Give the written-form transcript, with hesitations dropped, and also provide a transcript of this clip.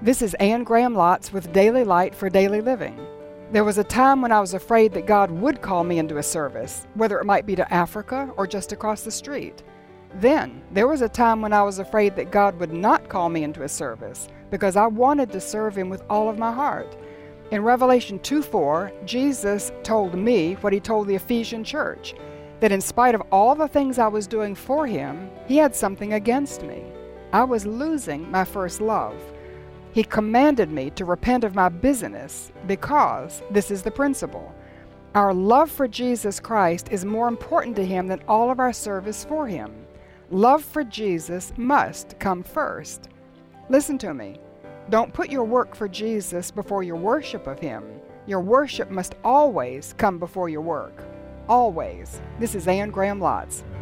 This is Anne Graham Lotz with Daily Light for Daily Living. There was a time when I was afraid that God would call me into a service, whether it might be to Africa or just across the street. Then there was a time when I was afraid that God would not call me into a service because I wanted to serve Him with all of my heart. In Revelation 2:4, Jesus told me what He told the Ephesian church, that in spite of all the things I was doing for Him, He had something against me. I was losing my first love. He commanded me to repent of my busyness because this is the principle. Our love for Jesus Christ is more important to Him than all of our service for Him. Love for Jesus must come first. Listen to me. Don't put your work for Jesus before your worship of Him. Your worship must always come before your work. Always. This is Anne Graham Lotz.